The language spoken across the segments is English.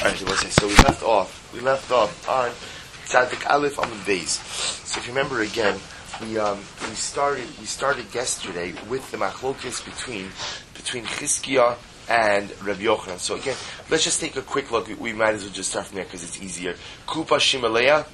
Alright, so we left off on Tzadik Aleph Amud Beis. So if you remember again, we started yesterday with the machlokes between Chizkiah and Rabbi Yochanan. So again, let's just take a quick look. We might as well just start from there because it's easier. Kupa Shimaleah,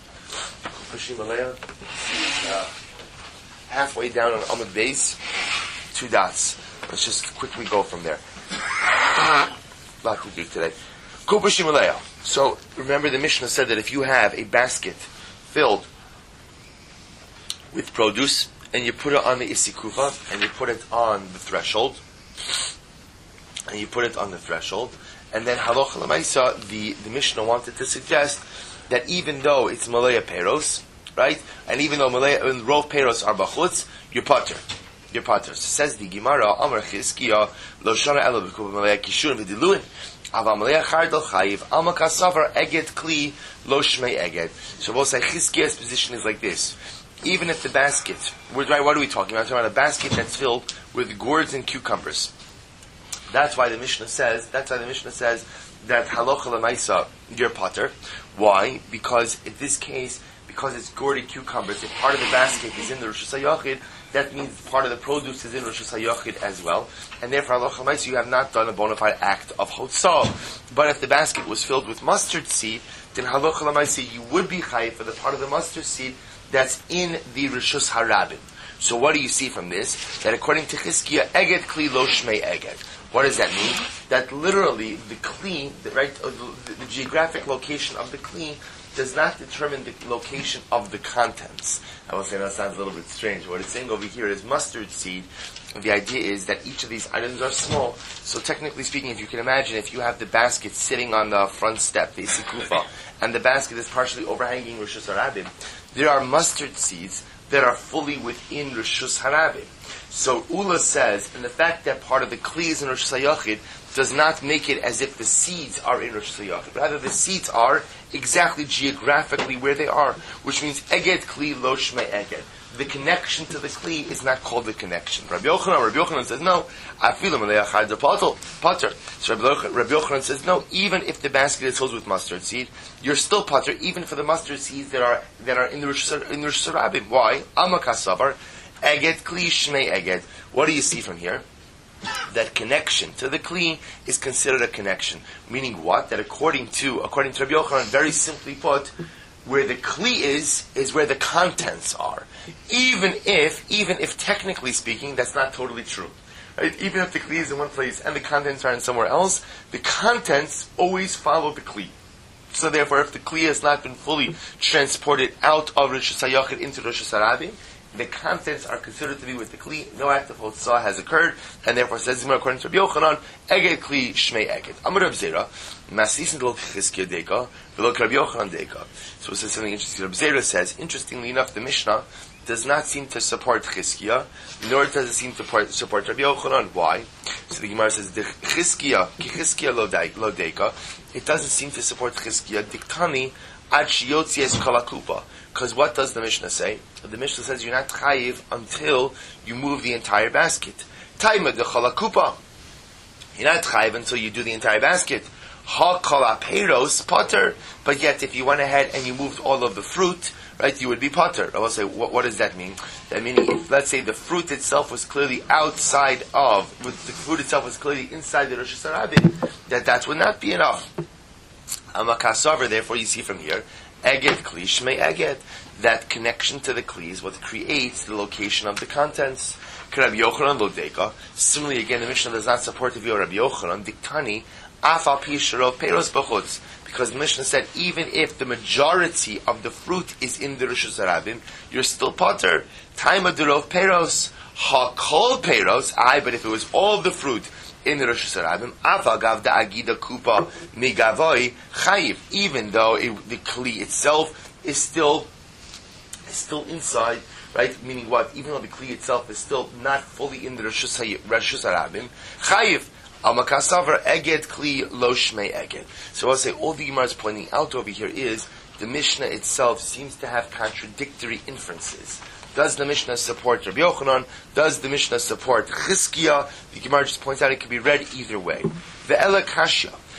halfway down on Amud Beis, 2 dots. Let's just quickly go from there. Not quickly today. Kupa Shimaleah. So remember, the Mishnah said that if you have a basket filled with produce and you put it on the isikufa and you put it on the threshold, and then halacha l'maisa, the Mishnah wanted to suggest that even though it's malaya peros, right, and even though malaya and rov peros are bachutz, you're pater. So says the Gemara, Amar Chizkiah, lo shana elo b'kupa malaya kishun v'diluin. Avamalea chardal chayiv amakasavar eget kli lo shmei eget. So we'll say Chizkiah's position is like this: even if the basket, what are we talking about? We're talking about a basket that's filled with gourds and cucumbers. That's why the Mishnah says that halacha l'maisa you're pater. Why? Because in this case, because it's gourdy cucumbers, if part of the basket is in the Rosh Hashanah, that means part of the produce is in Rosh Hashanah as well, and therefore halacha l'maisa you have not done a bona fide act of hotzah. But if the basket was filled with mustard seed, then halacha l'maisa you would be chayiv for the part of the mustard seed that's in the Rishus Harabim. So what do you see from this? That according to Chizkiah, eget kli lo shmei eget. What does that mean? That literally the kli, the geographic location of the kli does not determine the location of the contents. I will say that sounds a little bit strange. What it's saying over here is mustard seed. And the idea is that each of these items are small. So technically speaking, if you can imagine, if you have the basket sitting on the front step, the isikufa, and the basket is partially overhanging Rishus Harabim, there are mustard seeds that are fully within Rishus Harabim. So Ula says, and the fact that part of the kli is in Rosh Hashanah does not make it as if the seeds are in Rosh Hashanah. Rather, the seeds are exactly geographically where they are, which means Eged Kli Lo Shmei Eged. The connection to the kli is not called the connection. Rabbi Yochanan says no. Afilu Malei Achad Pater. So Rabbi Yochanan says no. Even if the basket is filled with mustard seed, you're still pater, even for the mustard seeds that are in the Rosh Hashanah. Why? Amakasavar Eged Kli Shmei Eged. What do you see from here? That connection to the kli is considered a connection. Meaning what? That according to Rabbi Yochanan, very simply put, where the kli is where the contents are. Even if technically speaking, that's not totally true. Right? Even if the kli is in one place and the contents are in somewhere else, the contents always follow the kli. So therefore, if the kli has not been fully transported out of Rosh Hashanah into Rosh Hashanah, the contents are considered to be with the kli. No act of hotzah has occurred, and therefore says according to Rabbi Yochanan, eged kli shmei eged. Amar Rav Zera, masisin lo Chizkiah deka, v'lo Rabbi Yochanan deka. So it says something interesting. Rav Zera says, interestingly enough, the Mishnah does not seem to support Chizkiah, nor does it seem to support Rabbi Yochanan. Why? So the Gemara says, Chizkiah lo deka. It doesn't seem to support Chizkiah. Diktani ad shiyotzies kalakupa. Because what does the Mishnah say? The Mishnah says you're not chayiv until you move the entire basket. Taima de chalakupa. You're not chayiv until you do the entire basket. Ha kalaperos pater. But yet, if you went ahead and you moved all of the fruit, right, you would be pater. I will say, what does that mean? That meaning, if let's say the fruit itself was clearly inside the Rosh Hashanah, that would not be enough. Amakasaver, therefore, you see from here, Eged Kli Shmei Eged. That connection to the Kli is what creates the location of the contents. Rabbi Yochanan lo deka. Similarly, again, the Mishnah does not support the view of Rabbi Yochanan. Diktani afal pi shirov peros b'chutz. Because the Mishnah said, even if the majority of the fruit is in the Rosh Hashanah, you're still pater. Taima durov peros. Ha kol peros. But if it was all the fruit in the Rosh Hashanah, avagav da agida kupa migavoi chayiv, even though the kli itself is still inside, right? Meaning what? Even though the kli itself is still not fully in the Rosh Hashanah, chayiv. Amakasavar eged kli lo shmei eged. So I'll say all the Gemara is pointing out over here is the Mishnah itself seems to have contradictory inferences. Does the Mishnah support Rabbi Yochanan? Does the Mishnah support Chizkiah? The Gemara just points out it can be read either way. The Ela Kashya.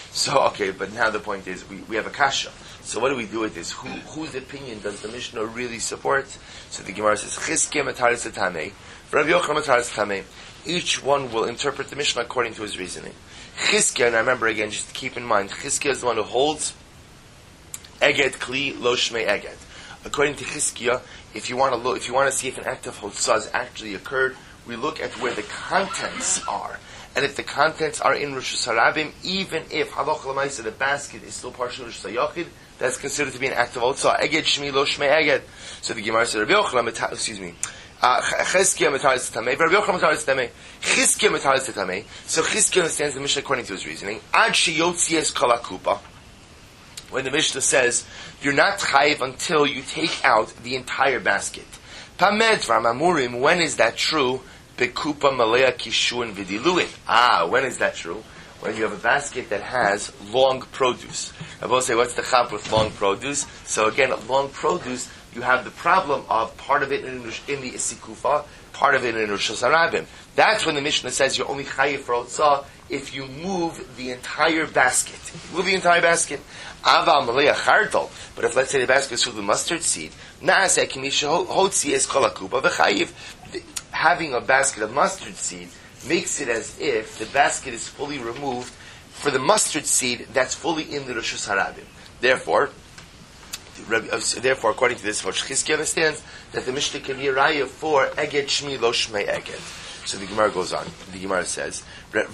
So, okay, but now the point is, we have a kasha. So what do we do with this? Whose opinion does the Mishnah really support? So the Gemara says, Chizkiya mataris tamei, Rabbi Yochanan mataris tamei. Each one will interpret the Mishnah according to his reasoning. Chizkiya, and I remember again, just to keep in mind, Chizkiya is the one who holds Eged Kli Lo Shmei Eged. According to Chizkiya, if you want to see if an act of Hotzah has actually occurred, we look at where the contents are. And if the contents are in Rosh Hashanah, even if Halacha L'maisa, the basket is still partial Rosh Hashanah, that's considered to be an act of Hotzah. Eged Shmi Lo Shmei Eged. So the Gemara said, Rabbi Yochanan, Chizkiya mataris tamei, Rabbi Yochanan mataris tamei. Chizkiya mataris tamei. So Chizkiya understands the Mishnah according to his reasoning. Ad sheyotzies kol hakupa. When the Mishnah says you're not chayiv until you take out the entire basket. Pamed v'amamurim. When is that true? Bekupa malea kishuin v'diluin. When is that true? When you have a basket that has long produce. I will say, what's the chap with long produce? So again, long produce, you have the problem of part of it in the Isikufa, part of it in Rosh Hashanah. That's when the Mishnah says you're only chayiv for Otzah if you move the entire basket. Move the entire basket. Aval malea chardal. But if, let's say, the basket is filled with mustard seed, naaseh kimisha hotzi es kol hakupa v'chayiv. Having a basket of mustard seed makes it as if the basket is fully removed for the mustard seed that's fully in the Rosh Hashanah. Therefore, according to this, Chizkiya understands that the Mishnah can be a raya for Eged Shmi Lo Shmei Eged. So the Gemara goes on. The Gemara says, Rabbi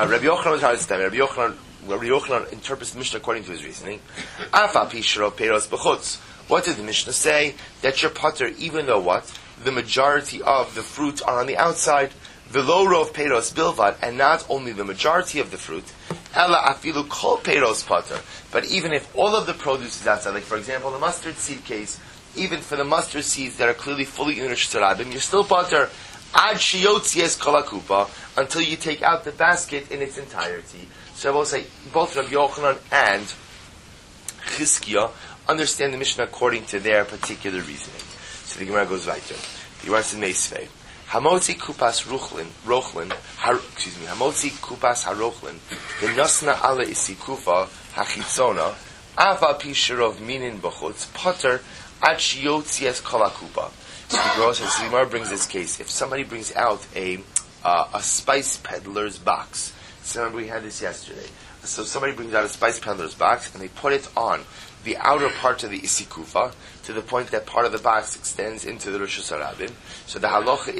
Yochanan interprets the Mishnah according to his reasoning. Afa pishro peiros b'chutz. What did the Mishnah say? That you're potter, even though what? The majority of the fruit are on the outside. V'lo rov peiros bilvad, and not only the majority of the fruit, ela afilu kol peiros potter, but even if all of the produce is outside, like for example the mustard seed case, even for the mustard seeds that are clearly fully in Rosh Hashanah, you're still potter ad shiyotzies kol hakupa, until you take out the basket in its entirety. So I will say both Rabbi Yochanan and Chizkiya understand the Mishnah according to their particular reasoning. So the Gemara goes weiter. The Gemara says Meisvei. Hamotzi kupas Hamotzi kupas harochlin, the nasna ala isikufa hachitzona, ava pishirov minin b'chutz, potter ad shiyotzies kol hakupa. So the Gemara brings this case. If somebody brings out a spice peddler's box, so remember we had this yesterday. So somebody brings out a spice peddler's box and they put it on the outer part of the isikufa to the point that part of the box extends into the Rosh Hashanah. So the halacha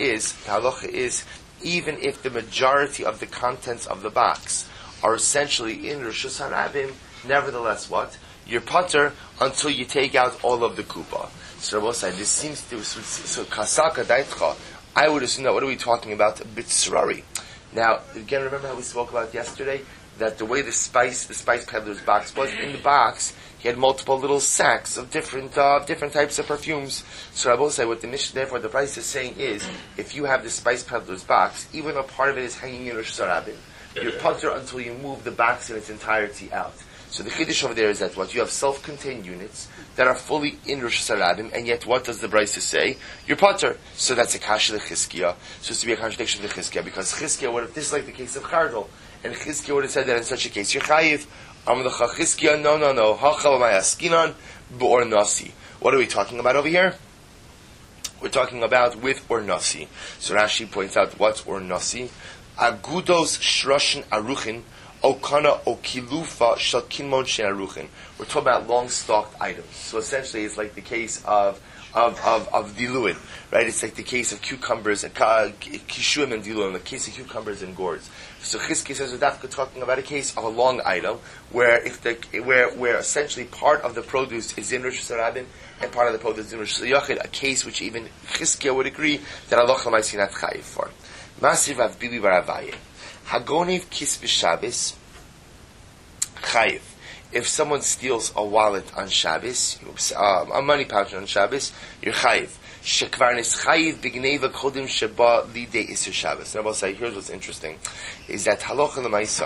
is even if the majority of the contents of the box are essentially in Rosh Hashanah, nevertheless what? You're potter until you take out all of the kupa. So Rabbi said this seems to so kasaka daitcha. I would assume that what are we talking about? Bitzrari. Now again, remember how we spoke about yesterday that the way the spice peddler's box was, in the box he had multiple little sacks of different types of perfumes. So Rabbi say what the Mishnah, therefore the price is saying is, if you have the spice peddler's box, even though part of it is hanging in Rosh Hashanah, you're potter until you move the box in its entirety out. So the chiddush over there is that what you have self-contained units that are fully in Rosh Hashanah, and yet what does the Brisa say? You're potter. So that's a kasha l'chizkiya. So it's to be a contradiction to Chizkiya, because Chizkiya would have, this is like the case of Chardal, and Chizkiya would have said that in such a case you're chayiv. Chizkiya, no. Hachal ma'askinan b'or nasi. What are we talking about over here? We're talking about with or nasi. So Rashi points out what's or nasi. Agudos shroshin aruchin. Okana okilufa shalkinmon she'aruchin. We're talking about long stalked items. So essentially, it's like the case of diluin, right? It's like the case of cucumbers and kishuim and diluin, the case of cucumbers and gourds. So Chizkiya says we're talking about a case of a long item where where essentially part of the produce is in Rosh Hashanah and part of the produce is in Rosh Hashanah, a case which even Chizkiya would agree that Allah L'maisi not chayiv for. Masiv Avbili Baravaye. Hagoniv kis b'Shabbos chayiv. If someone steals a wallet on Shabbos, a money pouch on Shabbos, you're chayiv. Shekvar nischayiv b'gneva kodim sheba lidei iser Shabbos. And I will say, here's what's interesting, is that halacha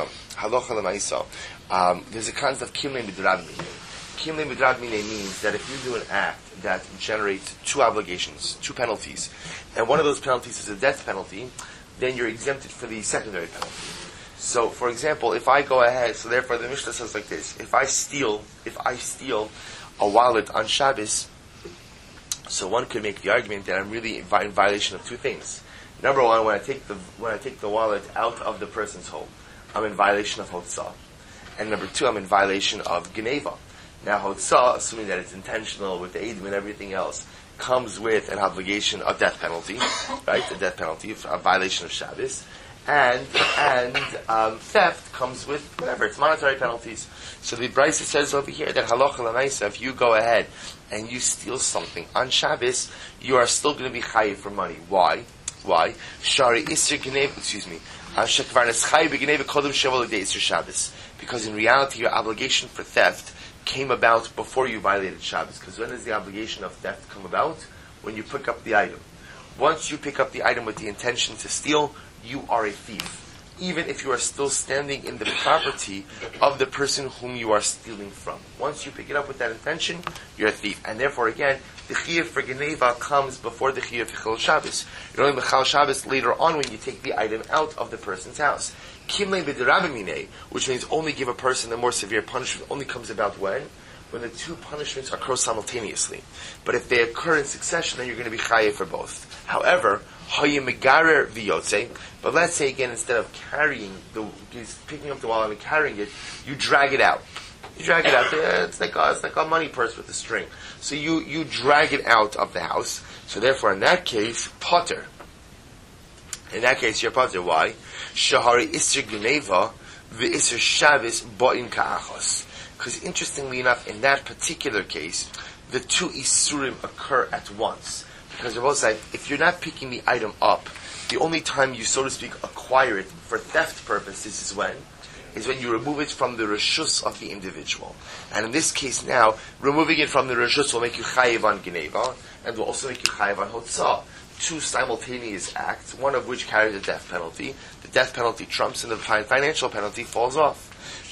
l'maisa, there's a concept of kimlei midrab minei. Kimlei midrab minei means that if you do an act that generates two obligations, two penalties, and one of those penalties is a death penalty, then you're exempted for the secondary penalty. So, for example, if I go ahead, so therefore the Mishnah says like this: if I steal a wallet on Shabbos, so one could make the argument that I'm really in violation of two things. Number one, when I take the wallet out of the person's home, I'm in violation of Hotzah. And number two, I'm in violation of Geneva. Now, Hotzah, assuming that it's intentional with the Eidim and everything else, comes with an obligation, a death penalty, right? A death penalty, a violation of Shabbos. And theft comes with whatever, it's monetary penalties. So the Brisa says over here that halacha l'maisa, if you go ahead and you steal something on Shabbos, you are still going to be chayiv for money. Why? Shari isir genev, because in reality your obligation for theft came about before you violated Shabbos. Because when does the obligation of theft come about? When you pick up the item. Once you pick up the item with the intention to steal, you are a thief. Even if you are still standing in the property of the person whom you are stealing from. Once you pick it up with that intention, you're a thief. And therefore, again, the chiyuv for Geneva comes before the chiyuv for Chil Shabbos. You're only Mechal Shabbos later on when you take the item out of the person's house. Kimle b'derabimine, which means only give a person the more severe punishment, only comes about when the two punishments occur simultaneously. But if they occur in succession, then you're going to be chayiv for both. However, but let's say again, instead of picking up the wallet and carrying it, you drag it out. It's like a money purse with a string. So you drag it out of the house. So therefore, in that case, potter. In that case, you're potter. Why? Shahari isir geneva v'isir Shabbos ba'in ka'achos. Because interestingly enough, in that particular case, the two isurim occur at once. Because they're both saying, if you're not picking the item up, the only time you, so to speak, acquire it for theft purposes is when you remove it from the reshus of the individual. And in this case now, removing it from the reshus will make you chayiv on geneva, and will also make you chayiv on hotzah. Two simultaneous acts, one of which carries a death penalty. The death penalty trumps, and the financial penalty falls off.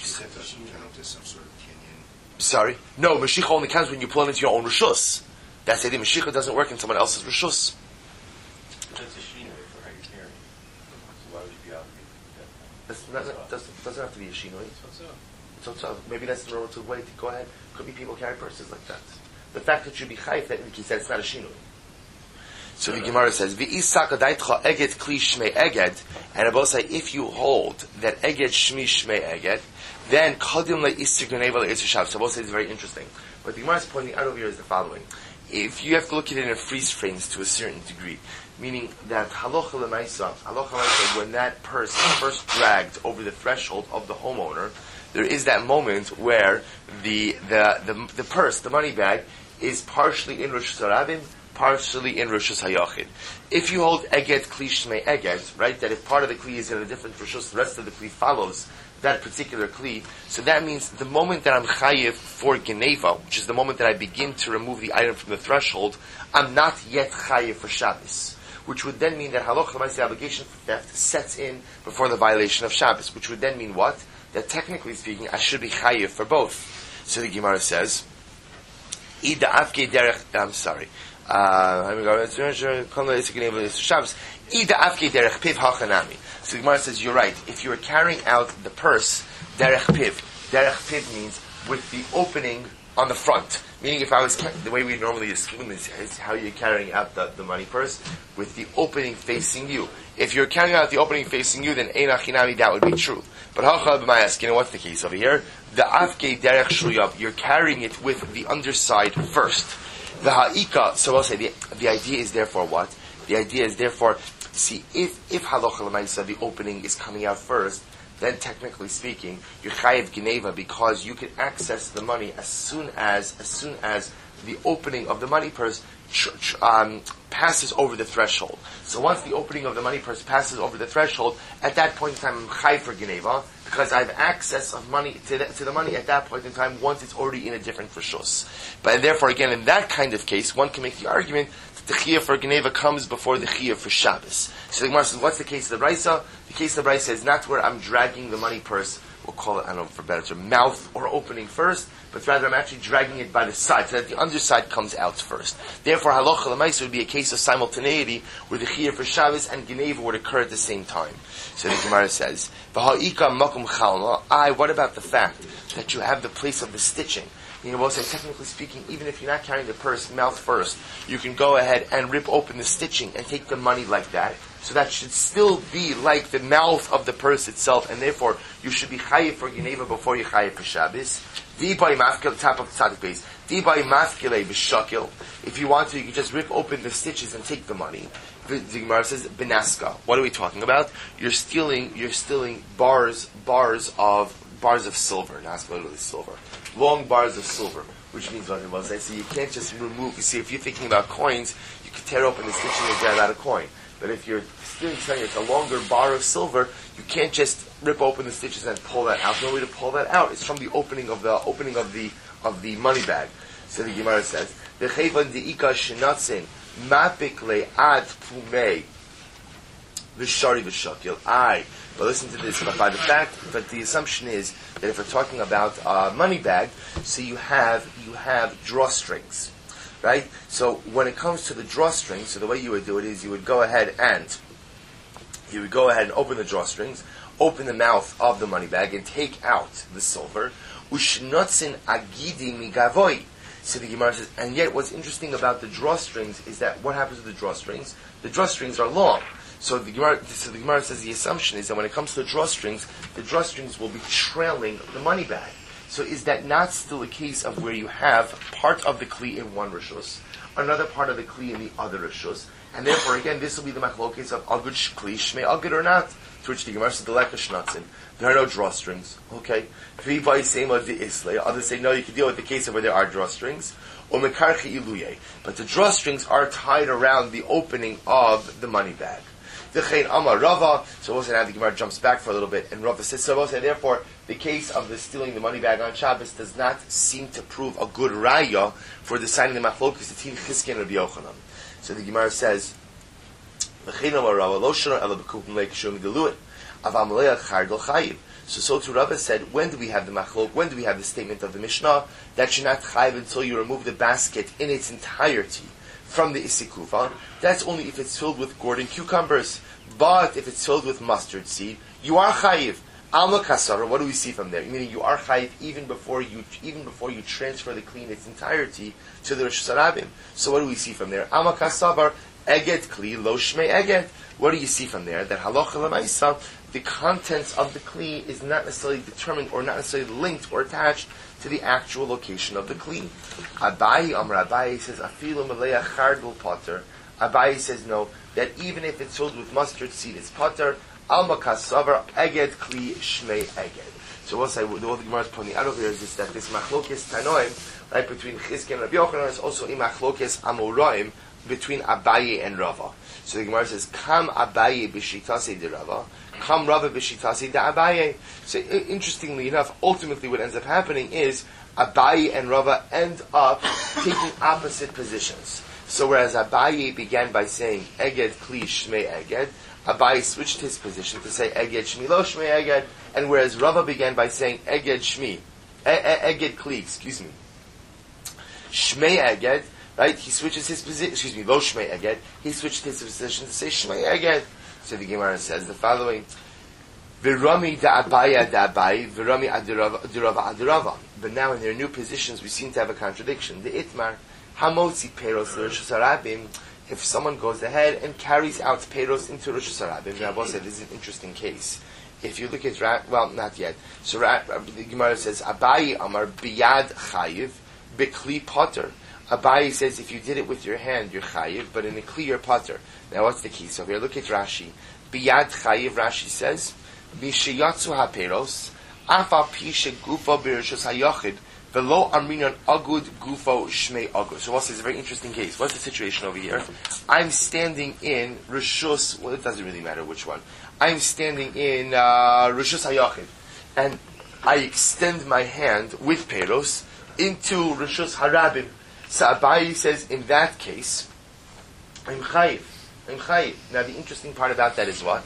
Sorry? No, Mashiach only counts when you pull it into your own reshus. That's the idea. Mashiach doesn't work in someone else's reshus. That's a shinoi for how you carry it. So why would you be obligated? Doesn't have to be a shinoi. So maybe that's the relative way to go ahead. Could be people carry purses like that. The fact that you be chayif, that he said it's not a shinoi. So the Gemara says, "V'isaka daitcha eged kli shmei eged," and Abba say, if you hold that eged shmi shmei eged, then kadim le'isir geneva le'isir shav. So Abba says it's very interesting. What the Gemara is pointing out over here is the following. If you have to look at it in freeze frames to a certain degree, meaning that halacha l'maisa, when that purse is first dragged over the threshold of the homeowner, there is that moment where the purse, the money bag, is partially in Rosh Hashanah, partially in Rosh Hayachid. If you hold Eged Kli Shmei Eged, right, that if part of the Kli is in a different Rosh, the rest of the Kli follows that particular Kli, so that means the moment that I'm Chayiv for Geneva, which is the moment that I begin to remove the item from the threshold, I'm not yet Chayiv for Shabbos. Which would then mean that Halacha L'maaseh, the obligation for theft sets in before the violation of Shabbos, which would then mean what? That technically speaking, I should be Chayiv for both. So the Gemara says, I'm sorry. So the Gemara says, you're right. If you are carrying out the purse, derech piv. Derech piv means with the opening on the front. Meaning if I was, the way we normally assume is how you're carrying out the money purse, with the opening facing you. If you're carrying out the opening facing you, then ein achinami, that would be true. But hachal b'mayas, you know what's the case over here? The afke derech shuyab, you're carrying it with the underside first. The ha'ika, so I'll say the idea is therefore what? The idea is therefore, see, if halacha l'maisa, the opening is coming out first, then technically speaking, you're chayiv geneva because you can access the money as soon as the opening of the money purse passes over the threshold. So once the opening of the money purse passes over the threshold, at that point in time, I'm chayiv for geneva because I have access of money to the money at that point in time once it's already in a different reshus. But therefore, again, in that kind of case, one can make the argument that the chiyuv for geneva comes before the chiyuv for Shabbos. So the Gemara says, what's the case of the Brisa? The case of the Brisa is not where I'm dragging the money purse we'll call it, I don't know for better term, mouth or opening first, but rather I'm actually dragging it by the side, so that the underside comes out first. Therefore, halacha l'maisa would be a case of simultaneity, where the chiyuv for Shabbos and Geneva would occur at the same time. So the Gemara says, "V'ha'ika makom chalma." What about the fact that you have the place of the stitching? You know, we'll say, technically speaking, even if you're not carrying the purse mouth first, you can go ahead and rip open the stitching and take the money like that. So that should still be like the mouth of the purse itself, and therefore you should be chayiv for Geneva before you chayiv for Shabbos. Dibai mafkil, top of the tzaddik base. Dibai mafkile b'shakil. If you want to, you can just rip open the stitches and take the money. The Gemara says benaska. What are we talking about? You're stealing bars of silver. Naska literally silver. Long bars of silver, which means what it was. So you can't just remove. You see, if you're thinking about coins, you can tear open the stitching and grab out a coin. But if you're stealing something that's a longer bar of silver, you can't just rip open the stitches and pull that out. The only way to pull that out is from the opening of the money bag. So the Gemara says, "V'cheivan deika shenatzin mapik le'ad pumei v'shari v'shakil." But listen to this. But by the fact that the assumption is that if we're talking about a money bag, so you have drawstrings, right? So when it comes to the drawstrings, so the way you would do it is you would go ahead and open the drawstrings, open the mouth of the money bag, and take out the silver. Ushnotzin agidi migavoi. So the Gemara says, and yet what's interesting about the drawstrings is that what happens to the drawstrings? The drawstrings are long. So the Gemara says the assumption is that when it comes to the drawstrings will be trailing the money bag. So is that not still a case of where you have part of the kli in one rishus, another part of the kli in the other rishus, and therefore again this will be the machlokes of agud kli shmei agud or not? To which the Gemara says the lekashnatzin. There are no drawstrings. Okay, others say no. You can deal with the case of where there are drawstrings. But the drawstrings are tied around the opening of the money bag. So we'll say now the Gemara jumps back for a little bit, and Rava says, so we'll say therefore the case of the stealing the money bag on Shabbos does not seem to prove a good raya for deciding the machlokas between Chizkiya and Rabbi Yochanan. So the Gemara says, so to Rava said, when do we have the machlok? When do we have the statement of the Mishnah that you're not chayiv until you remove the basket in its entirety from the isikuva? That's only if it's filled with gourd and cucumbers. But if it's filled with mustard seed, you are chayiv. Alma kasara. What do we see from there? Meaning you are chayiv even before you transfer the kli in its entirety to the Rosh Hashanah. So what do we see from there? Alma kasavar eget kli lo shmei eget. What do you see from there? That halacha l'maisa, the contents of the kli is not necessarily determined or not necessarily linked or attached to the actual location of the kli. Abayi says afilu meleya chardul potter. Abayi says no, that even if it's filled with mustard seed, it's potter. Alma kasavar eged kli shmei eged. So we'll say what the Gemara is pointing out over here is that this machlokes tanoim, right, between Chizkiya and Rabbi Yochanan is also a machlokes amoraim between Abayi and Rava. So the Gemara says, Kam Abayi b'shitase de Rava, Kam Rava b'shitase de Abayi. So interestingly enough, ultimately what ends up happening is Abayi and Rava end up taking opposite positions. So whereas Abayi began by saying Eged Kli Shmei Eged, Abayi switched his position to say Eged Shmi Lo Shmei Eged, and whereas Rava began by saying Eged Shmi, Eged Kli, Shmei Eged, right? He switches his position, Lo Shmei Eged, he switched his position to say Shmei Eged. So the Gemara says the following, V'rami da'abaya da'abayi, v'rami adirava adirava. But now in their new positions we seem to have a contradiction. The Itmar, Hamotzi Peros Rosh Hashanah. If someone goes ahead and carries out Peros into Rosh Hashanah, Rabbi said this is an interesting case. If you look at, well, not yet. So the Gemara says, Abayi Amar biyad chayiv, bekli potter. Abayi says if you did it with your hand, you're chayiv, but in a kli, you're potter. Now what's the key? So here, look at Rashi. Biyad chayiv, Rashi says, Bishayatsu haperos, afa pishe gufa birishus hayachid, velo amrinan agud gufo shmei agud. So what's this? A very interesting case. What's the situation over here? I'm standing in Rishus, well, it doesn't really matter which one. I'm standing in Rishus hayachid, and I extend my hand with peros into Rishus harabim. So Abayi says, in that case, I'm chayiv. Now the interesting part about that is what?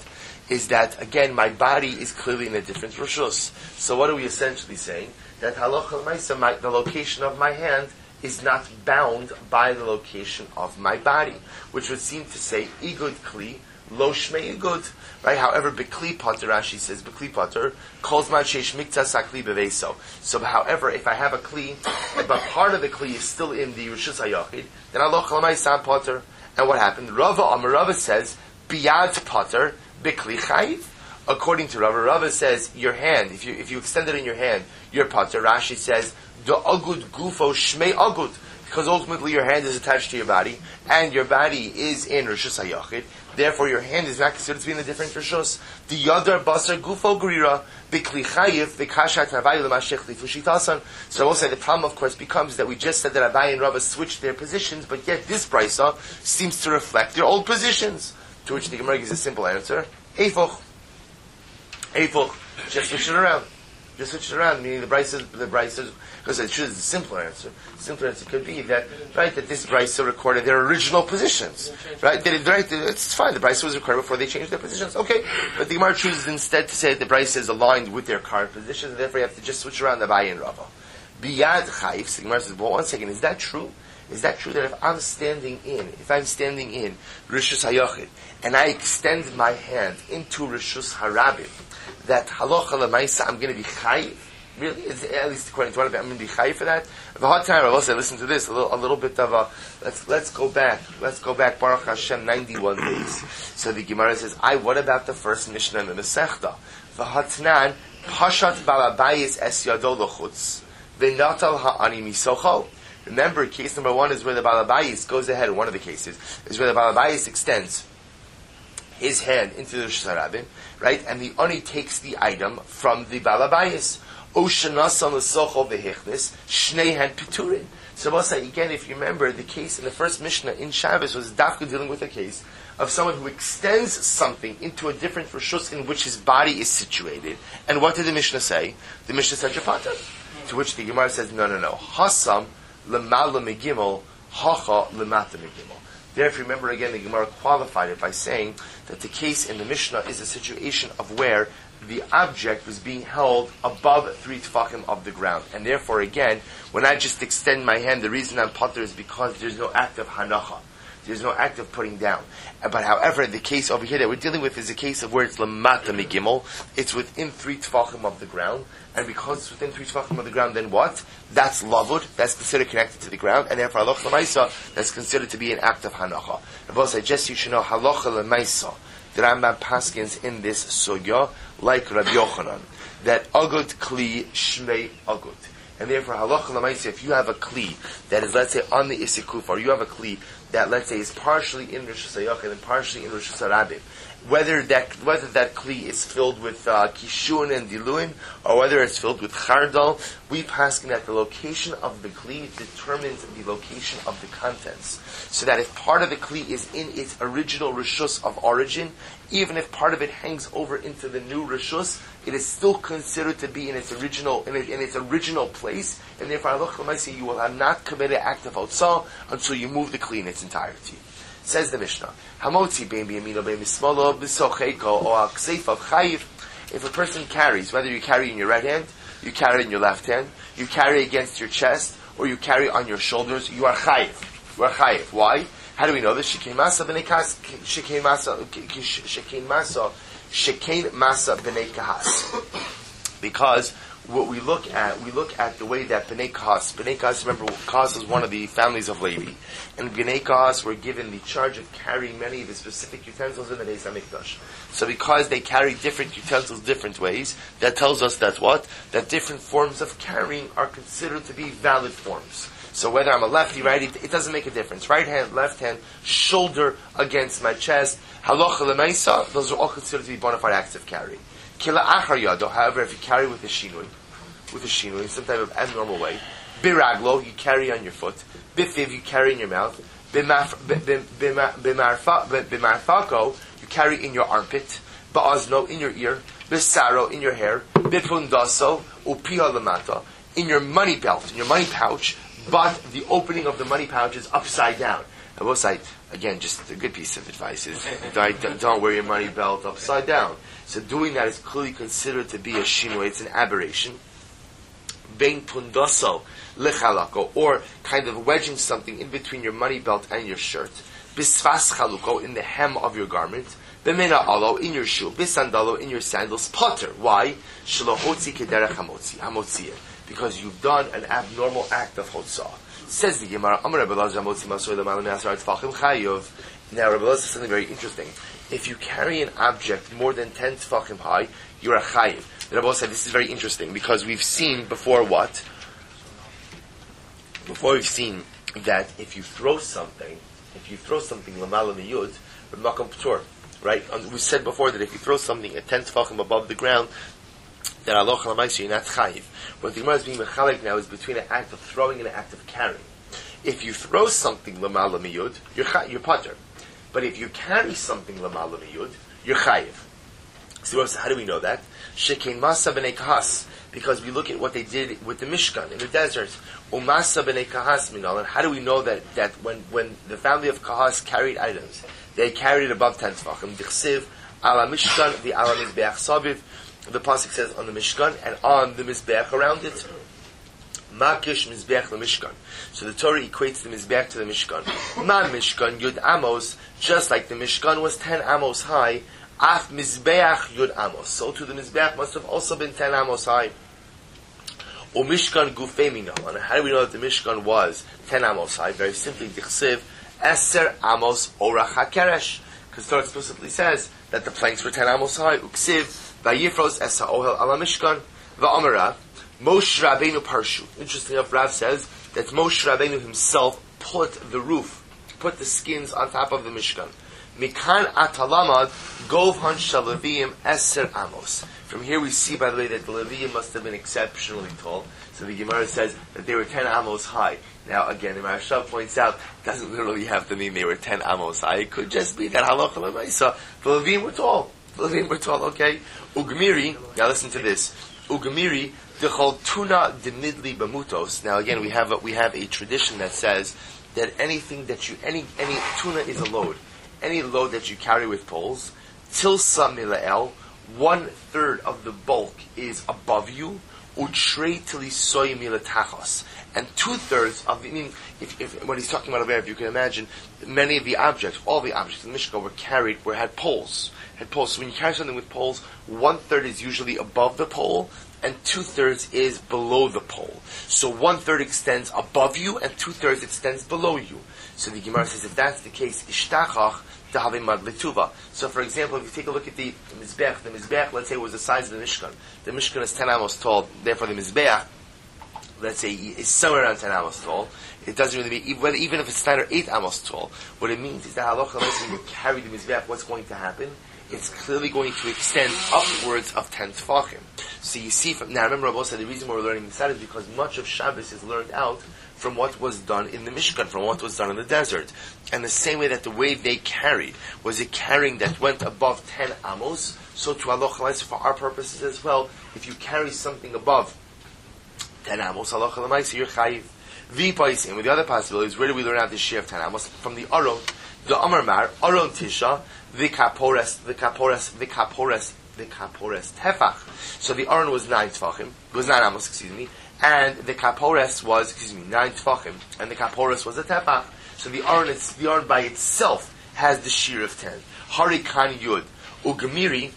is that, again, my body is clearly in a different rishus. So what are we essentially saying? That halacha l'maisa, the location of my hand is not bound by the location of my body, which would seem to say, igud kli, lo shmei igud. Right? However, Bekli Potter, Rashi says, Bekli Potter, calls man sheish miktas hakli beveso. So, however, if I have a kli, but part of the kli is still in the Rishus HaYachid, then Allah Chalamai Potter. And what happened? Rava says, Biyad Potter, Bekli Chayiv. According to Rava says, your hand, if you extend it in your hand, your Potter. Rashi says, Do agud gufo shmei agud. Because ultimately your hand is attached to your body, and your body is in Rishus HaYachid. Therefore, your hand is not considered to be in the different Rishus. The Yadar Basar Gufo Grira, Bikli Chayiv, Vikashat Navai Lemashech Lifushitasan. So I will say the problem, of course, becomes that we just said that Abai and Rava switched their positions, but yet this Brisa seems to reflect their old positions. To which the Gemara gives a simple answer. Eifoch. Just switch it around. Meaning the Brisa, because it's a simpler answer. The simpler answer could be that, right, that this Brisa recorded their original positions. Right? It's fine. The Brisa was recorded before they changed their positions. Okay. But the Gemara chooses instead to say that the Brisa is aligned with their current positions, and therefore you have to just switch around the Abai and Rava. Biyad Chayif, the Gemara says, well, 1 second, is that true? Is that true that if I'm standing in Rishus HaYachid, and I extend my hand into Rishus HaRabim, that halacha l'maisa I'm going to be chayiv? Really? At least according to what I'm going to be chayiv for that? The hard time, I will say, listen to this, a little bit of a, let's go back, Baruch Hashem, 91 days. So the Gemara says, what about the first Mishnah in the Masechta? V'hatnan, pashat balabayis es yado l'chutz, v'natal ha'ani misocho. Remember, case number 1 is where the balabayis goes ahead, one of the cases, is where the balabayis extends his hand into the Rishus HaRabim, right? And the Ani takes the item from the Balabayis. Oshanasan l'socho v'hichnis, shnei hand piturin. So we'll say, again, if you remember, the case in the first Mishnah in Shabbos was Dafka dealing with a case of someone who extends something into a different Rishus in which his body is situated. And what did the Mishnah say? The Mishnah said, Shafata. To which the Gemara says, no. Hasam l'mala megimel, hacha l'mata megimel. Therefore, remember again, the Gemara qualified it by saying that the case in the Mishnah is a situation of where the object was being held above 3 tefachim of the ground. And therefore, again, when I just extend my hand, the reason I'm potter is because there's no act of hanacha. There's no act of putting down. But however, the case over here that we're dealing with is a case of where it's lamata megimel. It's within 3 tefachim of the ground. And because it's within 3 tefachim of the ground, then what? That's lavud. That's considered connected to the ground. And therefore, halacha l'maisa, that's considered to be an act of hanacha. And both say, just you should know, halacha l'maisa, the Rambam paskins in this sugya, like Rabbi Yochanan, that agud kli shmei agud. And therefore, halacha l'maisa, if you have a kli that is, let's say, on the isikuf, or you have a kli that, let's say, is partially in Rishus HaYachid and partially in Rishus HaRabim, whether that kli is filled with kishun and diluin, or whether it's filled with chardal, we paskin that the location of the kli determines the location of the contents. So that if part of the kli is in its original rishus of origin, even if part of it hangs over into the new rishus, it is still considered to be in its original place, and therefore you will have not committed an act of otzah until you move the kli in its entirety. Says the Mishnah, Hamotzi bein b'yamino bein b'smolo b'socheko or kseifa chayiv. If a person carries, whether you carry in your right hand, you carry in your left hand, you carry against your chest, or you carry on your shoulders, you are chayiv. You are chayiv. Why? How do we know this? Shekein masa b'nei kahas. Because what we look at the way that Bnei Kahas, remember, Kahas was one of the families of Levi, and Bnei Kahas were given the charge of carrying many of the specific utensils in the Beis HaMikdash. So because they carry different utensils different ways, that tells us that what? That different forms of carrying are considered to be valid forms. So whether I'm a lefty, righty, it doesn't make a difference. Right hand, left hand, shoulder against my chest, halacha l'maisa, those are all considered to be bona fide acts of carrying. Kila achar yado, however, if you carry with a shinui, in some type of abnormal way, biraglo, you carry on your foot, bifiv, you carry in your mouth, bimarfako, you carry in your armpit, ba'azno, in your ear, bisaro, in your hair, bipundaso, upiha lamata, in your money belt, in your money pouch, but the opening of the money pouch is upside down. I will say, again, just a good piece of advice is don't wear your money belt upside down. So doing that is clearly considered to be a shinui. It's an aberration. Bein pundoso lechalako, or kind of wedging something in between your money belt and your shirt. Bisfas chaluko, in the hem of your garment. B'mena alo, in your shoe. Bisandalo, in your sandals. Potter. Why? Shlohotzi kederech hamotziyah. Because you've done an abnormal act of hotzah. Says the Gemara, Amar Rabbi Elazar Motzi Masoy L'Malam Yasar Tfachim Chayov. Now Rabbi Elazar says something very interesting. If you carry an object more than 10 tfachim high, you're a chayiv. Rabbi Elazar said this is very interesting because we've seen before what? Before we've seen that if you throw something l'malam yud, b'makam p'tur, right? We said before that if you throw something at 10 tfachim above the ground, that Allah Chalamayso, you're not chayiv. What the Gemara is being mechalek now is between an act of throwing and an act of carrying. If you throw something l'malam yud, you're pater. But if you carry something l'malam yud, you're chayiv. So how do we know that? Shekein masa b'nei kahas, because we look at what they did with the Mishkan in the desert. Umasa b'nei kahas minal. And how do we know that when the family of Kahas carried items, they carried it above 10 tefachim? Dichsiv ala Mishkan the ala mizbeach saviv. The pasuk says on the Mishkan and on the mizbeach around it. Makish mizbeach the Mishkan. So the Torah equates the mizbeach to the Mishkan. Ma Mishkan yud amos, just like the Mishkan was 10 amos high. Af mizbeach yud amos. So too the mizbeach must have also been 10 amos high. O Mishkan gufei minal. And how do we know that the Mishkan was 10 amos high? Very simply, dichsiv eser amos orach hakeresh. Because the Torah explicitly says that the planks were 10 amos high. Uksiv vayifros es ha'ohel ala Mishkan va'omer Rav Moshe Rabbeinu parshu. Interesting enough, Rav says that Moshe Rabbeinu himself put the skins on top of the Mishkan. Mikan atalamad govhan shalavim eser amos. From here we see, by the way, that the Leviim must have been exceptionally tall. So the Gemara says that they were 10 amos high. Now again, the Maharsha points out, it doesn't literally have to mean they were 10 amos high. It could just be that halacha l'maisa, the Leviim were tall. The Leviim were tall, okay? Ugmiri, now listen to this. Ugmiri, dechol tuna denidli bamutos. Now again, we have a tradition that says that anything that any tuna is a load. Any load that you carry with poles, tilsa milael, 1/3 of the bulk is above you, utrei tilisoy milatachos, and 2/3 of the, I mean, if what he's talking about over there, if you can imagine, many of the objects, all the objects in the Mishkan had poles. So when you carry something with poles, 1/3 is usually above the pole, and 2/3 is below the pole. So 1/3 extends above you, and 2/3 extends below you. So the Gemara says, if that's the case, ishtachach dahavim mad letuva. So for example, if you take a look at the Mizbeach, let's say, was the size of the Mishkan. The Mishkan is 10 amos tall, therefore the Mizbeach, let's say, is somewhere around 10 amos tall. It doesn't really mean, even if it's 9 or 8 amos tall, what it means is that halacha, when you carry the Mizbeach, what's going to happen? It's clearly going to extend upwards of 10 tefachim. So you see, now remember Rabbi said the reason why we're learning this out is because much of Shabbos is learned out from what was done in the Mishkan, from what was done in the desert. And the same way that the way they carried was a carrying that went above 10 amos, so to Allah for our purposes as well, if you carry something above 10 amos, Allah you're chayiv. V'paisim, with the other possibilities, where do we learn out this share of 10 amos? From the Aron, the Amar Mar, Aron Tisha, V'kapores tefach. So the Aron was 9 tefachim, was 9 amos, and the kapores was, 9 tefachim, and the kapores was a tefach. So the Aron by itself has the shear of 10. Harikan yud, ugemiri,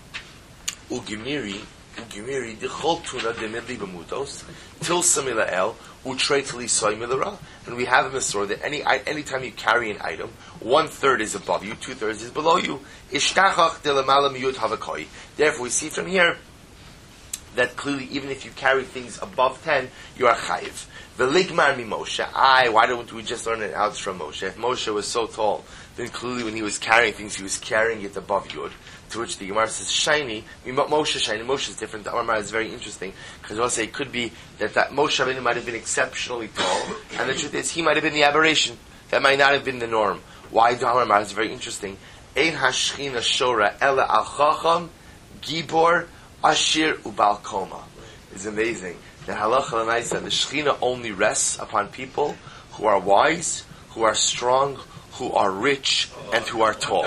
dechol tuna demidli b'mutos, til samilael, utrei tili soy milara. And we have in the story that any time you carry an item, 1/3 is above you, 2/3 is below you. Ishtachach de l'malam yud havakoi. Therefore, we see from here that clearly, even if you carry things above 10, you are chayiv. V'ligmar mi Moshe. Why don't we just learn it out from Moshe? If Moshe was so tall, then clearly when he was carrying things, he was carrying it above yud. To which the Gemara says, shiny. Moshe shiny. Moshe is different. The Amar is very interesting because also it could be that Moshe Rabbeinu might have been exceptionally tall, and the truth is he might have been the aberration. That might not have been the norm. Why the Amar is very interesting. Ein hashchina shora ela al chacham gibor ashir ubal koma. It's amazing that halacha l'maisa, the Shechina only rests upon people who are wise, who are strong, who are rich, and who are tall.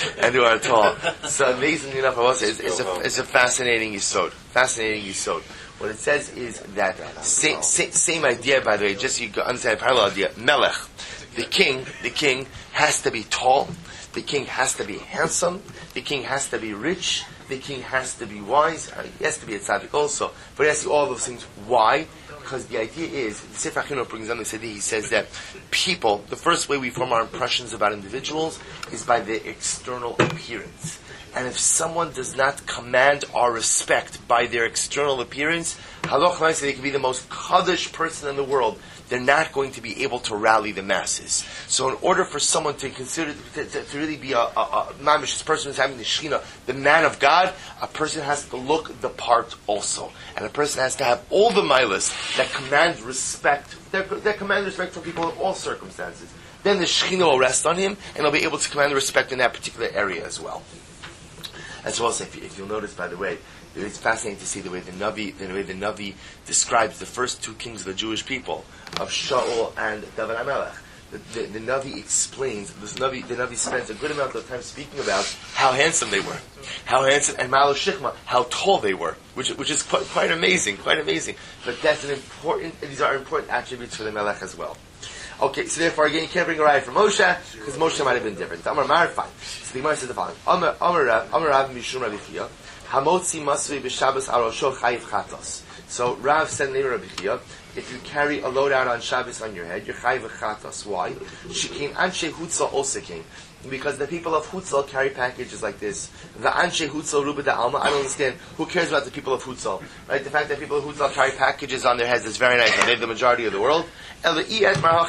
So amazingly enough, I will say, it's a fascinating yisod. What it says is that same idea, by the way, just so you can understand a parallel idea. Melech, the king has to be tall, the king has to be handsome, the king has to be rich, the king has to be wise, he has to be a tzaddik also, but he has to do all those things. Why? Because the idea is, the Sefer HaChinuch brings down this idea, he says that people, the first way we form our impressions about individuals is by their external appearance. And if someone does not command our respect by their external appearance, halach they can be the most kaddish person in the world. They're not going to be able to rally the masses. So in order for someone to consider, to really be a mamish, this person who's having the Shekhinah, the man of God, a person has to look the part also. And a person has to have all the milas that command respect, that command respect for people in all circumstances. Then the Shekhinah will rest on him, and he'll be able to command the respect in that particular area as well. As well as if you'll notice, by the way, it's fascinating to see the way the Navi describes the first two kings of the Jewish people, of Shaul and David HaMelech. The Navi explains, the Navi spends a good amount of time speaking about how handsome they were, and Malo Shikma, how tall they were, which is quite amazing. But these are important attributes for the Melech as well. Okay, so therefore again you can't bring a raya from Moshe, because Moshe might have been different. Amar Mar, fine. So the Gemara says the following. Amar Rav Mishum Rabbi Chia, Hamotzi Masri b'Shabbos Arosho Chayiv Chatos. So Rav said to Rabbi Chia, if you carry a load out on Shabbos on your head, you're Chayiv Chatos. Why? Shekin Anshe Hutzal also came. Because the people of Hutzal carry packages like this. The Anshe Hutzal Ruba da Alma, I don't understand. Who cares about the people of Hutzal? Right? The fact that people of Hutzal carry packages on their heads is very nice. They're the majority of the world. Rather, this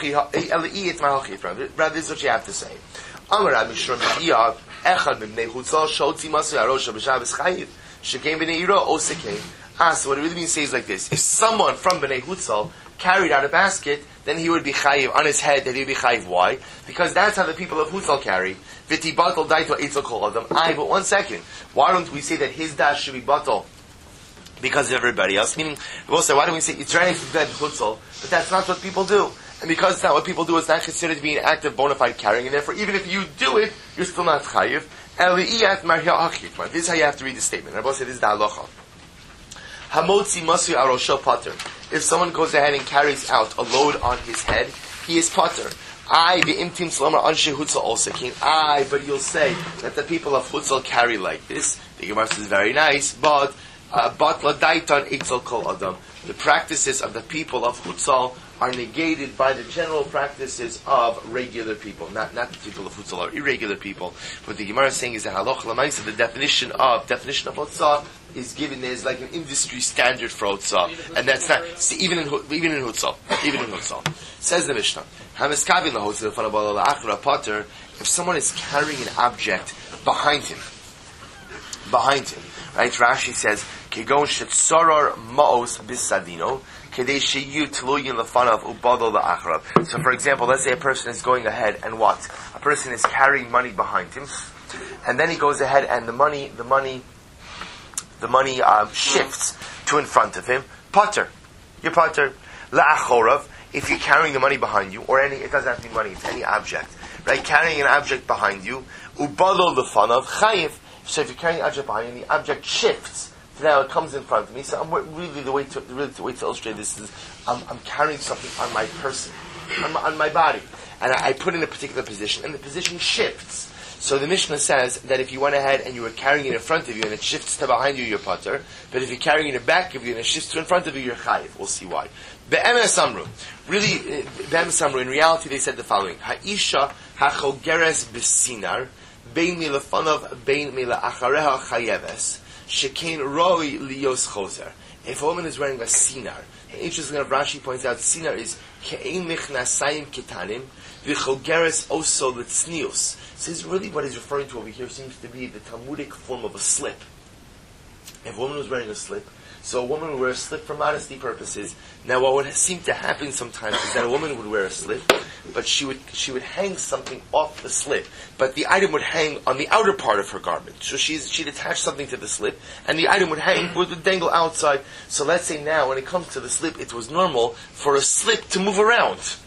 is what you have to say. Amar Rabbi Shmuel B'Iyah, Echad Mimnei Hutzal Shotzi Masu Arosha B'Shabbos Chayiv Shekein B'nei Yiro Osekein. So what it really means to say is like this: if someone from B'nei Hutzal carried out a basket, then he would be chayiv on his head. Then he would be chayiv. Why? Because that's how the people of Hutzal carry. V'ti batal daito eitzel kol adam. But 1 second. Why don't we say that his dash should be batal because of everybody else? Meaning, we'll say, why don't we say it's right to bed Hutzal? But that's not what people do. And because it's not what people do, it's not considered to be an act of bona fide carrying. And therefore, even if you do it, you're still not chayiv. This is how you have to read the statement. Rabbi said this is the halacha. Hamotzi masu arosho pater. If someone goes ahead and carries out a load on his head, he is pater. But you'll say that the people of Hutzal carry like this. The Gemara says very nice, but the practices of the people of Hutzal are negated by the general practices of regular people. Not the people of Hutzal are irregular people. What the Gemara is saying is that halach l'maisa, the definition of Hutzal is given as like an industry standard for Hutzal, and that's not even in Hutzal. Says the Mishnah, if someone is carrying an object behind him, right? Rashi says, "Kegon shetzorar maos bisadino." So, for example, let's say a person is going ahead and what? A person is carrying money behind him, and then he goes ahead and the money shifts to in front of him. Pater, you're pater. La'achorav, if you're carrying the money behind you, or it doesn't have to be money, it's any object, right? Carrying an object behind you, ubadol lefanav chayiv. So if you're carrying an object behind you, and the object shifts. Now it comes in front of me. So the way to illustrate this is I'm carrying something on my person, on my body, and I put it in a particular position, and the position shifts. So the Mishnah says that if you went ahead and you were carrying it in front of you and it shifts to behind you, you're pater. But if you're carrying it in back of you and it shifts to in front of you, you're chayiv. We'll see why. Be'emes amru. Really, be'emes amru. In reality, they said the following: Ha'isha ha'chogeres b'sinar bein milafanav bein mila'achareha chayeves. Shekain roi lios choser. If a woman is wearing a sinar, interestingly enough, Rashi points out sinar is ke'ein lichnasayim ketanim v'chogeres oso l'tznius. So this is really what he's referring to over here seems to be the Talmudic form of a slip. If a woman was wearing a slip, so a woman would wear a slip for modesty purposes. Now what would seem to happen sometimes is that a woman would wear a slip, but she would hang something off the slip, but the item would hang on the outer part of her garment. So she'd attach something to the slip, and the item would dangle outside. So let's say now, when it comes to the slip, it was normal for a slip to move around.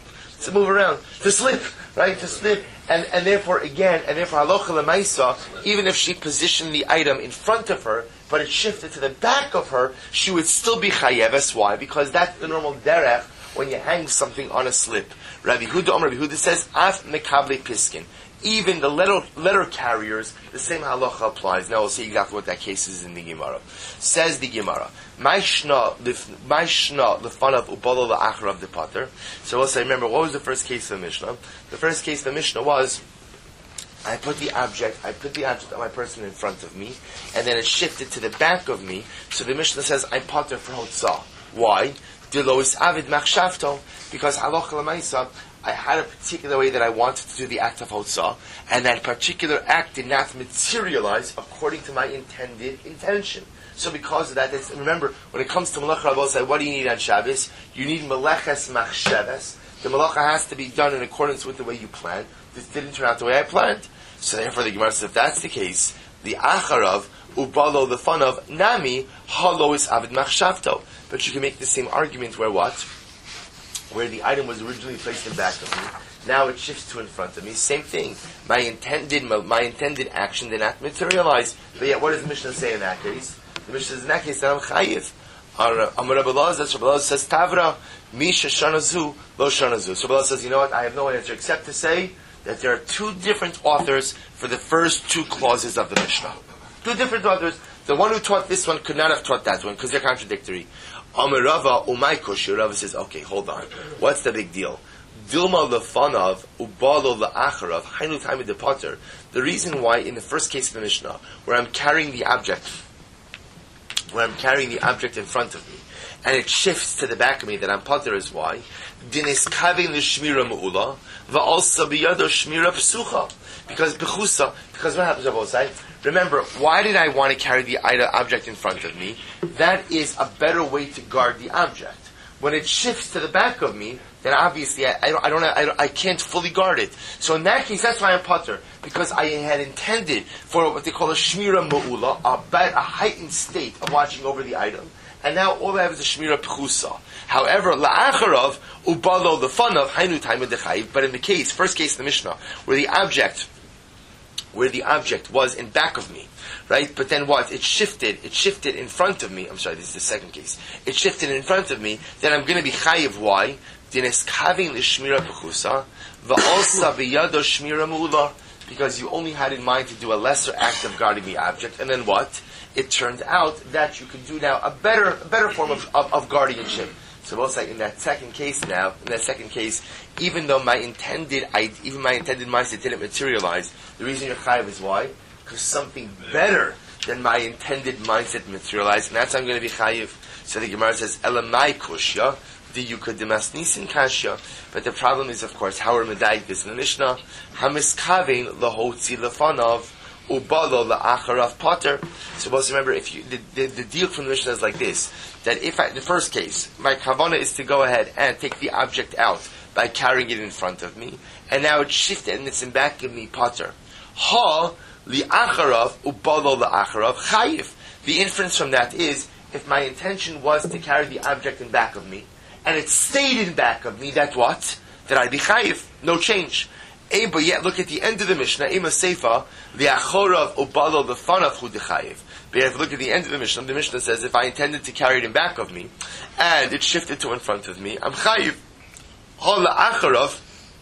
to move around, to slip, right? To slip. And therefore, halacha l'maisa, even if she positioned the item in front of her, but it shifted to the back of her, she would still be chayeves. Why? Because that's the normal derech when you hang something on a slip. Rabbi Huda says, af mekable piskin. Even the letter carriers, the same halacha applies. Now we'll see exactly what that case is in the Gemara. Says the Gemara, Ma'ishna lefanav ubalo la'acharav de pater. So we'll say, remember, what was the first case of the Mishnah? The first case of the Mishnah was, I put the object of my person in front of me, and then it shifted to the back of me. So the Mishnah says, I'm pater for hotzah. Why? Dilois avid machshavto, because halacha l'maisa, I had a particular way that I wanted to do the act of hotzah, and that particular act did not materialize according to my intended intention. So because of that, remember, when it comes to Melacha, Rabbi said, what do you need on Shabbos? You need Meleches Machsheves. The Melacha has to be done in accordance with the way you planned. This didn't turn out the way I planned. So therefore the Gemara says, if that's the case, the Acharav, Ubalo, the fun of Nami, Halo is Avid Machshavto. But you can make the same argument where what? Where the item was originally placed in back of me, now it shifts to in front of me. Same thing. My intended action did not materialize. But yet, what does the Mishnah say in that case? The Mishnah says in that case that I'm chayiv. Amar Rabbi Elazar says Tavra Misha Shanazu Lo Shanazu. So Rabbi Elazar says, you know what? I have no answer except to say that there are two different authors for the first two clauses of the Mishnah. Two different authors. The one who taught this one could not have taught that one because they're contradictory. Amar Rava Umay Koshi. Rava says, okay, hold on. What's the big deal? Dilma lefanav ubalo la'acharav hainu taimid de pater. The reason why in the first case of the Mishnah, where I'm carrying the object in front of me, and it shifts to the back of me that I'm pater is why dinis kavin l'shmira me'ula va'alsa biyado shmira psucha. Because what happens Rabbi? Remember, why did I want to carry the object in front of me? That is a better way to guard the object. When it shifts to the back of me, then obviously I can't fully guard it. So in that case, that's why I'm pater, because I had intended for what they call a shmira me'ula, a heightened state of watching over the item, and now all I have is a shmira pchusa. However, la'acharav ubalo the fun of hainu taimid dechayiv. But in the first case of the Mishnah, where the object was in back of me, right? But then what? It shifted in front of me. I'm sorry, this is the second case. It shifted in front of me, then I'm going to be chayiv. Why? Because you only had in mind to do a lesser act of guarding the object, and then what? It turned out that you could do now a better form of guardianship. So we'll say in that second case, even though my intended mindset didn't materialize, the reason you're chayiv is why? Because something better than my intended mindset materialized, and that's how I'm going to be chayiv. So the Gemara says, Elamai kushya, you could demasnisin kasha. But the problem is, of course, how we're medayik this in the Mishnah. Hamiskavein lahotzi lefanav ubalo la'acharav pater. So let's remember, if you the deal from the Mishnah is like this: that if the first case, my kavanah is to go ahead and take the object out by carrying it in front of me, and now it's shifted and it's in back of me pater. Ha li'acharav ubalo la'acharav chayiv. The inference from that is, if my intention was to carry the object in back of me, and it stayed in back of me, that what? That I'd be chayiv. No change. But yet, look at the end of the Mishnah. Ema seifa li'achorav ubalo lefanav hu dechayiv. But if you look at the end of the Mishnah says, if I intended to carry it in back of me, and it shifted to in front of me, I'm chayiv. Ha la'acharav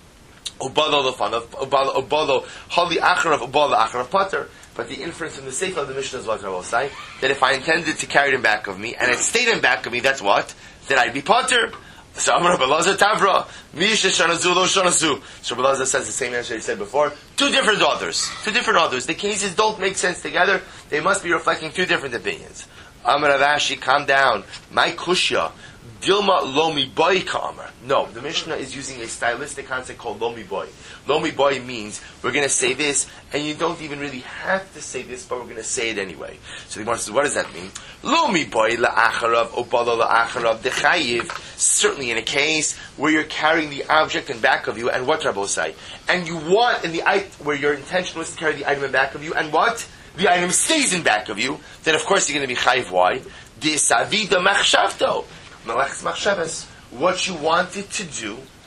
ubalo lefanav ubalo ha li'acharav ubalo la'acharav pater. But the inference from the seifa of the Mishnah is what I will say, that if I intended to carry it in back of me, and it stayed in back of me, that's what? That I'd be pater. So Amar Rabbi Elazar Tavra, Misha Shanazu Lo Shanazu. So Rabbi Elazar says the same answer he said before. Two different authors. The cases don't make sense together. They must be reflecting two different opinions. Amar Rav Ashi, calm down. My kushya, Dilma Lomi Boy Kamar. No, the Mishnah is using a stylistic concept called Lomi Boy. Lomi Boy means we're going to say this, and you don't even really have to say this, but we're going to say it anyway. So the Gemara says, what does that mean? Lomi Boy la'acharav ubalo la'acharav dechayiv. Certainly in a case where you're carrying the object in back of you, and what Rabbi say, and you want where your intention was to carry the item in back of you, and what? The item stays in back of you, then of course you're going to be chayiv. Why? Disavida machshavto. Malachas machshavas. What you wanted to do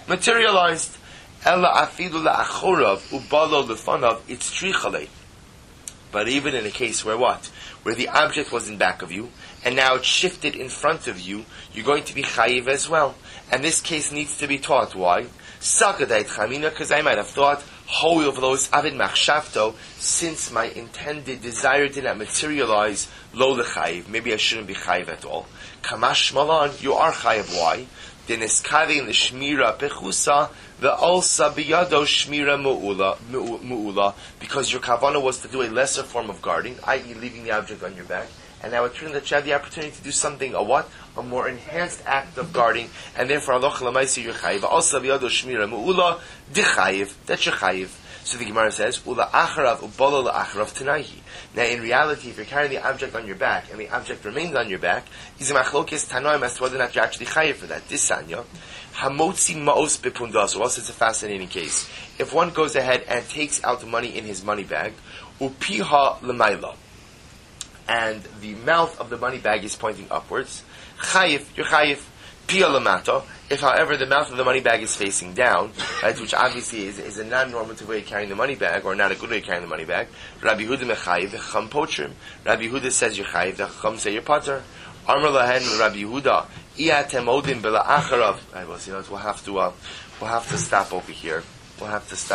materialized. Ella afidu la'achorav ubalo lefanav itzrichalei. But even in a case where what? Where the object was in back of you, and now it's shifted in front of you, you're going to be chayiv as well. And this case needs to be taught. Why? Sakadait chamina, because I might have thought, holy of those avid machshavto, since my intended desire did not materialize, lo lechayiv, maybe I shouldn't be chayiv at all. Kamash malan, you are chayiv. Why? The neskari in the shmira pechusa, the alsa biyado shmira mu'ula, because your kavana was to do a lesser form of guarding, i.e. leaving the object on your back, and now it turned that you had the opportunity to do something, a more enhanced act of guarding, and therefore Allah lamaisi you're chayiv. Alsa biyado shmira mu'ula, dichayiv, that's your chayiv. So the Gemara says, Ula acharav ubala la acharav tanaihi. Now in reality, if you're carrying the object on your back, and the object remains on your back, is a machlokes tanoim as to whether or not you're actually chayiv for that. This sanya, hamotzi maos bepundas. Also, it's a fascinating case. If one goes ahead and takes out the money in his money bag, upiha lemaila, and the mouth of the money bag is pointing upwards, chayiv, you're chayiv. Pia lamata, if however the mouth of the money bag is facing down, right, which obviously is a non-normative way of carrying the money bag, or not a good way of carrying the money bag, Rabbi Yehuda mechayiv, the chum pochrim. Rabbi Yehuda says you're chayiv, the chum say you're potter. Amar lahen Rabbi Yehuda, iatem odin bela acharav. We'll have to stop over here. What is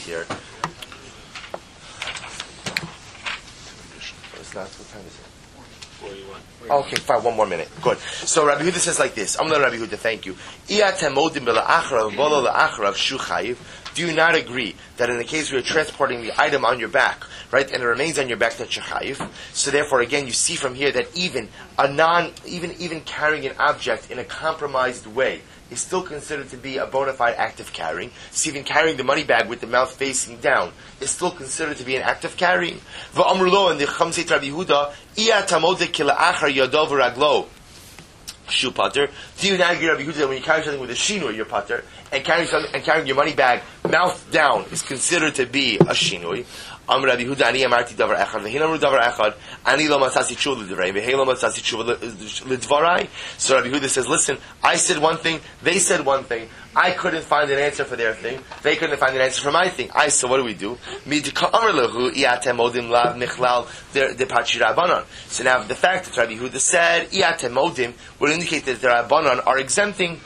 that? What time is it? Okay, fine, one more minute. Good. So Rabbi Yehuda says like this. I'm not Rabbi Yehuda, thank you. Do you not agree that in the case where you're transporting the item on your back, right, and it remains on your back, that's chayiv? So therefore, again, you see from here that even carrying an object in a compromised way is still considered to be a bona fide act of carrying. So even carrying the money bag with the mouth facing down is still considered to be an act of carrying. V'amrulo, and the Chum say to Rabbi Yehuda, iya tamodek kila achar yadov raglo. Shu pater. Do you not agree, Rabbi Yehuda, that when you carry something with a shinui, you're pater, and carrying your money bag mouth down is considered to be a shinui? Am Rabbi Yehuda, ani amarti davar echad, vehin amru davar echad, ani lo matzasi tshuva l'dvarei, vehin lo matzasi tshuva l'dvarai. So Rabbi Yehuda says, listen, I said one thing, they said one thing, I couldn't find an answer for their thing, they couldn't find an answer for my thing. So what do we do? So now the fact that Rabbi Yehuda said, iatem modim, would indicate that the Rabbanon are exempting,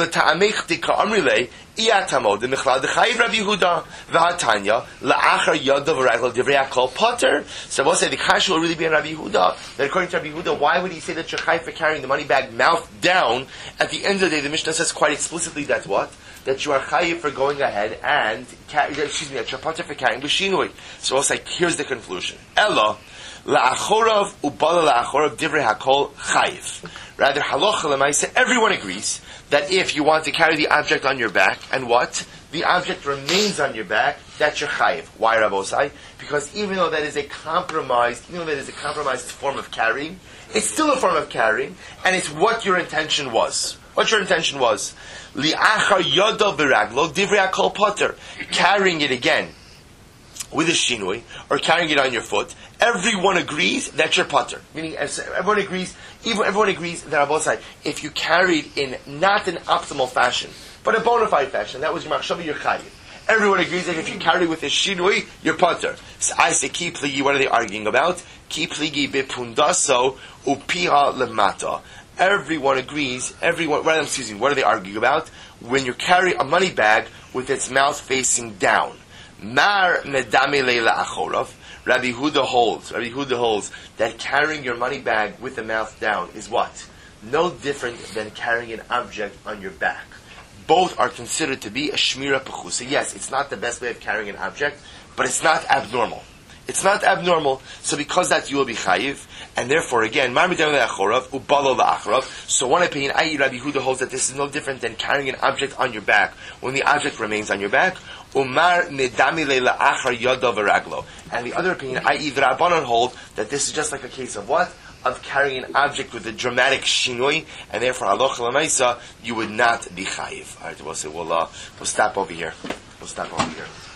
Iatamod, the Michlal, the Chayiv Rabbi Yehuda, V'hatanya, La'achar Yadav Ragel Divrei Akol Potter. So we'll say the Kash will really be in Rabbi Yehuda. That according to Rabbi Yehuda, why would he say that you're Chayiv for carrying the money bag mouth down? At the end of the day, the Mishnah says quite explicitly that what? That you are Chayiv for going ahead and, that you're Potter for carrying B'shinui. So we'll say, here's the conclusion. Ella, La'achorav Ubala La'achorav Divrei Hakol Chayiv. Rather, halacha l'maisa, everyone agrees that if you want to carry the object on your back, and what? The object remains on your back, that's your chayiv. Why, Rabbosai? Because even though that is a compromised form of carrying, it's still a form of carrying, and it's what your intention was. What your intention was. Li'achar yodo v'raglo divrei hakol poter. Carrying it again with a shinui, or carrying it on your foot, everyone agrees that you're potter. Meaning, everyone agrees that Rabbosai, if you carried in not an optimal fashion, but a bona fide fashion, that was your machshava, your chayiv. Everyone agrees that if you carry with a shinui, you're potter. So I say, ki pligi, what are they arguing about? Ki pligi bepundaso upiha lemata. Everyone agrees, what are they arguing about? When you carry a money bag with its mouth facing down. Mar medami leila achorav. Rabbi Yehuda holds that carrying your money bag with the mouth down is what? No different than carrying an object on your back. Both are considered to be a shmira pechusa. Yes, it's not the best way of carrying an object, but it's not abnormal. It's not abnormal, so because that you will be chayiv, and therefore again, mar medami leila achorav ubalo la'acharav. So one opinion, i.e. Rabbi Yehuda holds that this is no different than carrying an object on your back when the object remains on your back. Umar nedami leila achar yadav v'raglo. And the other opinion, i.e. the Rabbanon hold that this is just like a case of what? Of carrying an object with a dramatic shinui, and therefore halacha l'maisa, you would not be chayiv. Alright, we'll stop over here.